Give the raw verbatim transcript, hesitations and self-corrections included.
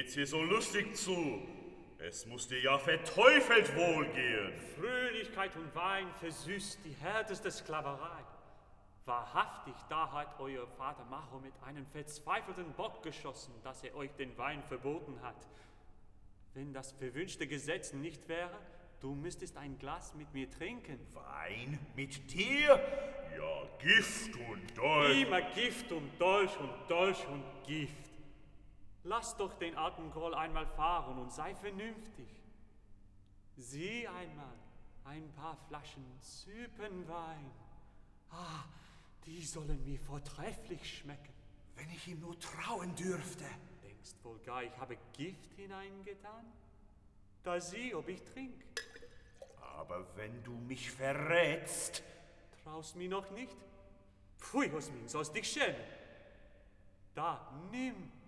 geht's hier so lustig zu? Es muss dir ja verteufelt wohlgehen. Fröhlichkeit und Wein versüßt die härteste Sklaverei. Wahrhaftig, da hat euer Vater Mahomet einen verzweifelten Bock geschossen, dass er euch den Wein verboten hat. Wenn das verwünschte Gesetz nicht wäre, du müsstest ein Glas mit mir trinken. Wein mit dir? Ja, Gift und Dolch. Immer Gift und Dolch und Dolch und Gift. Lass doch den alten Groll einmal fahren und sei vernünftig. Sieh einmal, ein paar Flaschen Zypernwein. Ah, die sollen mir vortrefflich schmecken. Wenn ich ihm nur trauen dürfte. Denkst wohl gar, ich habe Gift hineingetan? Da sieh, ob ich trink. Aber wenn du mich verrätst... Traust mir noch nicht? Pfui, Osmin, sollst dich schämen. Da, nimm.